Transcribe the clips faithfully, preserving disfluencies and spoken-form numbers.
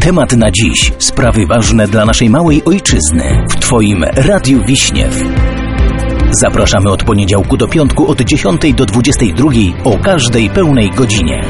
Temat na dziś. Sprawy ważne dla naszej małej ojczyzny. W Twoim Radiu Wiśniew. Zapraszamy od poniedziałku do piątku od dziesiątej do dwudziestej drugiej o każdej pełnej godzinie.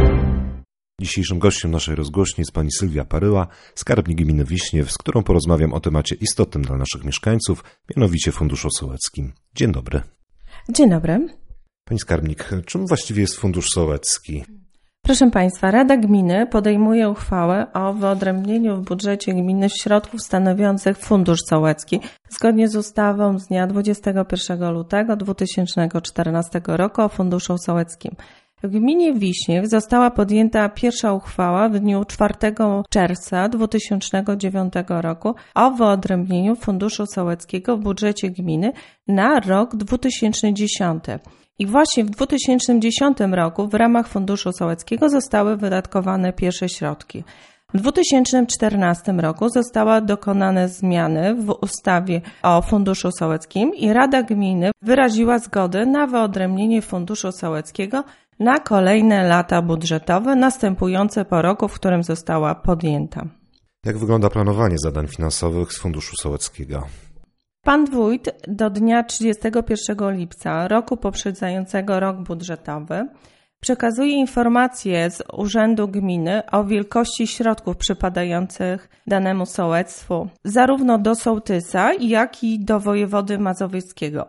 Dzisiejszym gościem naszej rozgłośni jest pani Sylwia Paryła, skarbnik gminy Wiśniew, z którą porozmawiam o temacie istotnym dla naszych mieszkańców, mianowicie Funduszu Sołeckim. Dzień dobry. Dzień dobry. Pani skarbnik, czym właściwie jest Fundusz Sołecki? Proszę Państwa, Rada Gminy podejmuje uchwałę o wyodrębnieniu w budżecie gminy środków stanowiących Fundusz Sołecki zgodnie z ustawą z dnia dwudziestego pierwszego lutego dwa tysiące czternastego roku o Funduszu Sołeckim. W gminie Wiśniew została podjęta pierwsza uchwała w dniu czwartego czerwca dwa tysiące dziewiątego roku o wyodrębnieniu Funduszu Sołeckiego w budżecie gminy na rok dwa tysiące dziesiąty. I właśnie w dwa tysiące dziesiątym roku w ramach Funduszu Sołeckiego zostały wydatkowane pierwsze środki. W dwa tysiące czternastym roku zostały dokonane zmiany w ustawie o Funduszu Sołeckim i Rada Gminy wyraziła zgodę na wyodrębnienie Funduszu Sołeckiego na kolejne lata budżetowe następujące po roku, w którym została podjęta. Jak wygląda planowanie zadań finansowych z Funduszu Sołeckiego? Pan wójt do dnia trzydziestego pierwszego lipca roku poprzedzającego rok budżetowy przekazuje informacje z Urzędu Gminy o wielkości środków przypadających danemu sołectwu, zarówno do sołtysa, jak i do wojewody mazowieckiego.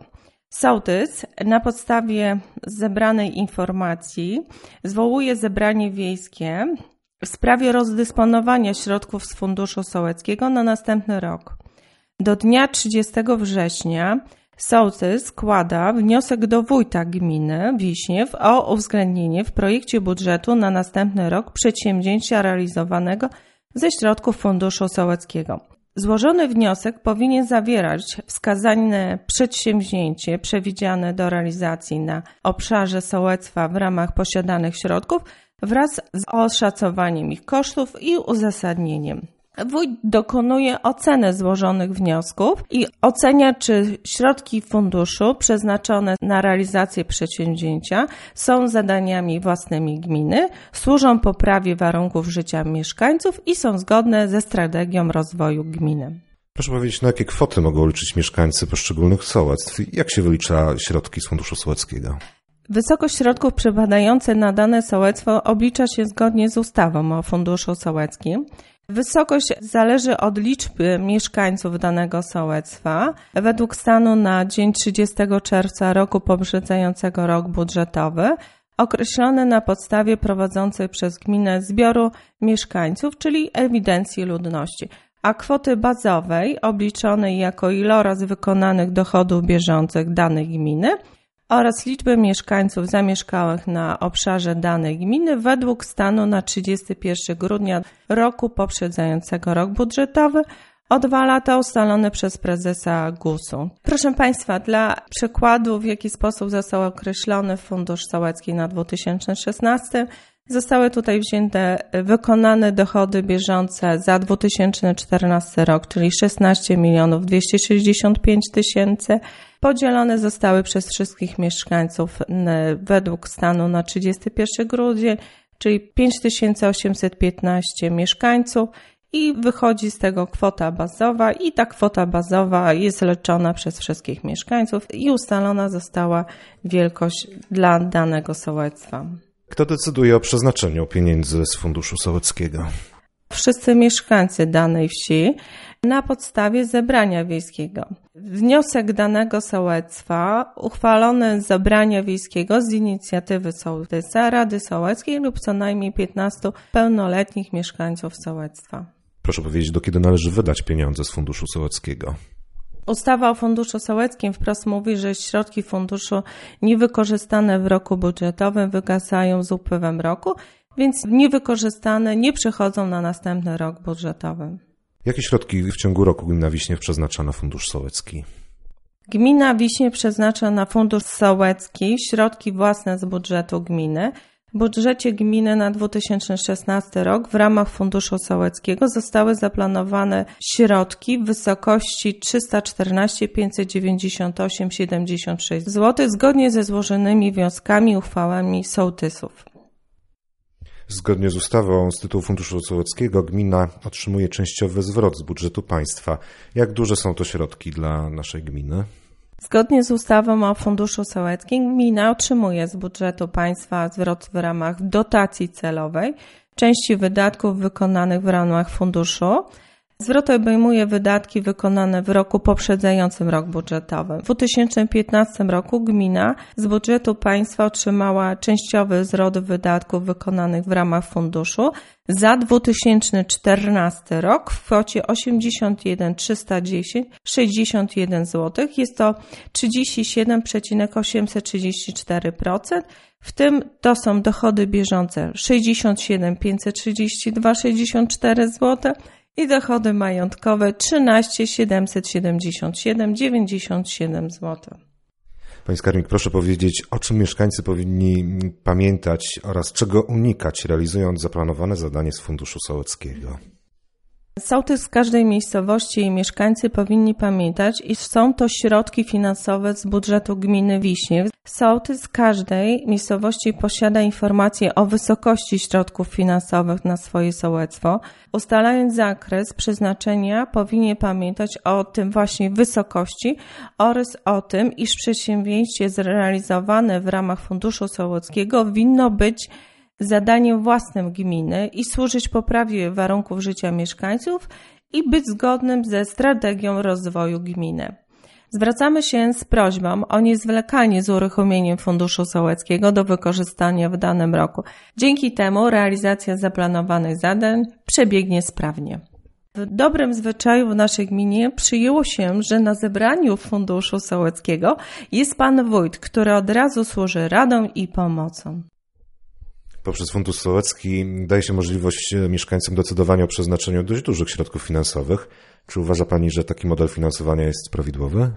Sołtys na podstawie zebranej informacji zwołuje zebranie wiejskie w sprawie rozdysponowania środków z Funduszu Sołeckiego na następny rok. Do dnia trzydziestego września sołtys składa wniosek do wójta gminy Wiśniew o uwzględnienie w projekcie budżetu na następny rok przedsięwzięcia realizowanego ze środków Funduszu Sołeckiego. Złożony wniosek powinien zawierać wskazane przedsięwzięcie przewidziane do realizacji na obszarze sołectwa w ramach posiadanych środków wraz z oszacowaniem ich kosztów i uzasadnieniem. Wójt dokonuje oceny złożonych wniosków i ocenia, czy środki funduszu przeznaczone na realizację przedsięwzięcia są zadaniami własnymi gminy, służą poprawie warunków życia mieszkańców i są zgodne ze strategią rozwoju gminy. Proszę powiedzieć, na jakie kwoty mogą liczyć mieszkańcy poszczególnych sołectw? Jak się wylicza środki z Funduszu Sołeckiego? Wysokość środków przypadających na dane sołectwo oblicza się zgodnie z ustawą o Funduszu Sołeckim. Wysokość zależy od liczby mieszkańców danego sołectwa. Według stanu na dzień trzydziestego czerwca roku poprzedzającego rok budżetowy, określone na podstawie prowadzącej przez gminę zbioru mieszkańców, czyli ewidencji ludności, a kwoty bazowej obliczonej jako iloraz wykonanych dochodów bieżących danej gminy oraz liczby mieszkańców zamieszkałych na obszarze danej gminy według stanu na trzydziestego pierwszego grudnia roku poprzedzającego rok budżetowy o dwa lata ustalone przez prezesa gusu. Proszę Państwa, dla przykładu, w jaki sposób został określony Fundusz Sołecki na dwa tysiące szesnasty, zostały tutaj wzięte wykonane dochody bieżące za dwa tysiące czternasty rok, czyli szesnaście milionów dwieście sześćdziesiąt pięć tysięcy. Podzielone zostały przez wszystkich mieszkańców według stanu na trzydziestego pierwszego grudnia, czyli pięć tysięcy osiemset piętnaście mieszkańców i wychodzi z tego kwota bazowa i ta kwota bazowa jest leczona przez wszystkich mieszkańców i ustalona została wielkość dla danego sołectwa. Kto decyduje o przeznaczeniu pieniędzy z Funduszu Sołeckiego? Wszyscy mieszkańcy danej wsi na podstawie zebrania wiejskiego. Wniosek danego sołectwa uchwalony z zebrania wiejskiego z inicjatywy sołtysa, Rady Sołeckiej lub co najmniej piętnastu pełnoletnich mieszkańców sołectwa. Proszę powiedzieć, do kiedy należy wydać pieniądze z Funduszu Sołeckiego? Ustawa o Funduszu Sołeckim wprost mówi, że środki funduszu niewykorzystane w roku budżetowym wygasają z upływem roku, więc niewykorzystane nie przechodzą na następny rok budżetowy. Jakie środki w ciągu roku gmina Wiśniew przeznacza na Fundusz Sołecki? Gmina Wiśniew przeznacza na Fundusz Sołecki środki własne z budżetu gminy. W budżecie gminy na dwa tysiące szesnasty rok w ramach Funduszu Sołeckiego zostały zaplanowane środki w wysokości trzysta czternaście tysięcy pięćset dziewięćdziesiąt osiem przecinek siedemdziesiąt sześć złotych zgodnie ze złożonymi wnioskami i uchwałami sołtysów. Zgodnie z ustawą z tytułu Funduszu Sołeckiego gmina otrzymuje częściowy zwrot z budżetu państwa. Jak duże są to środki dla naszej gminy? Zgodnie z ustawą o Funduszu Sołeckim gmina otrzymuje z budżetu państwa zwrot w ramach dotacji celowej części wydatków wykonanych w ramach funduszu. Zwrot obejmuje wydatki wykonane w roku poprzedzającym rok budżetowy. W dwa tysiące piętnastym roku gmina z budżetu państwa otrzymała częściowy zwrot wydatków wykonanych w ramach funduszu za dwa tysiące czternasty rok w kwocie osiemdziesiąt jeden tysięcy trzysta dziesięć przecinek sześćdziesiąt jeden złotych. Jest to trzydzieści siedem przecinek osiemset trzydzieści cztery procent. W tym to są dochody bieżące sześćdziesiąt siedem tysięcy pięćset trzydzieści dwa przecinek sześćdziesiąt cztery złotych i dochody majątkowe trzynaście tysięcy siedemset siedemdziesiąt siedem przecinek dziewięćdziesiąt siedem złotych. Pani skarbnik, proszę powiedzieć, o czym mieszkańcy powinni pamiętać oraz czego unikać, realizując zaplanowane zadanie z Funduszu Sołeckiego? Sołtys z każdej miejscowości i mieszkańcy powinni pamiętać, iż są to środki finansowe z budżetu gminy Wiśniew. Sołtys z każdej miejscowości posiada informacje o wysokości środków finansowych na swoje sołectwo. Ustalając zakres przeznaczenia, powinien pamiętać o tym właśnie wysokości oraz o tym, iż przedsięwzięcie zrealizowane w ramach Funduszu Sołeckiego winno być zadaniem własnym gminy i służyć poprawie warunków życia mieszkańców i być zgodnym ze strategią rozwoju gminy. Zwracamy się z prośbą o niezwlekanie z uruchomieniem Funduszu Sołeckiego do wykorzystania w danym roku. Dzięki temu realizacja zaplanowanych zadań przebiegnie sprawnie. W dobrym zwyczaju w naszej gminie przyjęło się, że na zebraniu Funduszu Sołeckiego jest pan wójt, który od razu służy radą i pomocą. Poprzez Fundusz Sołecki daje się możliwość mieszkańcom decydowania o przeznaczeniu dość dużych środków finansowych. Czy uważa Pani, że taki model finansowania jest prawidłowy?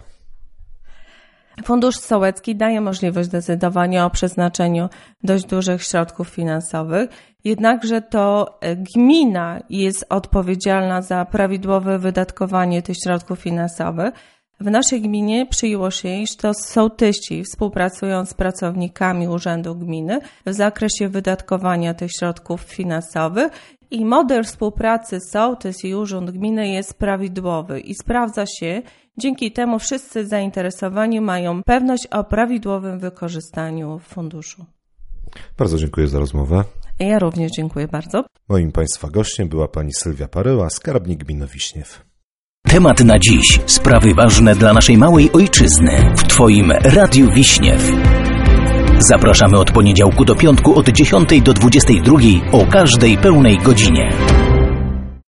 Fundusz Sołecki daje możliwość decydowania o przeznaczeniu dość dużych środków finansowych, jednakże to gmina jest odpowiedzialna za prawidłowe wydatkowanie tych środków finansowych. W naszej gminie przyjęło się, iż to sołtysi współpracują z pracownikami Urzędu Gminy w zakresie wydatkowania tych środków finansowych i model współpracy sołtys i Urząd Gminy jest prawidłowy i sprawdza się. Dzięki temu wszyscy zainteresowani mają pewność o prawidłowym wykorzystaniu funduszu. Bardzo dziękuję za rozmowę. Ja również dziękuję bardzo. Moim Państwa gościem była Pani Sylwia Paryła, skarbnik gminy Wiśniew. Temat na dziś. Sprawy ważne dla naszej małej ojczyzny. W Twoim Radiu Wiśniew. Zapraszamy od poniedziałku do piątku od dziesiątej do dwudziestej drugiej o każdej pełnej godzinie.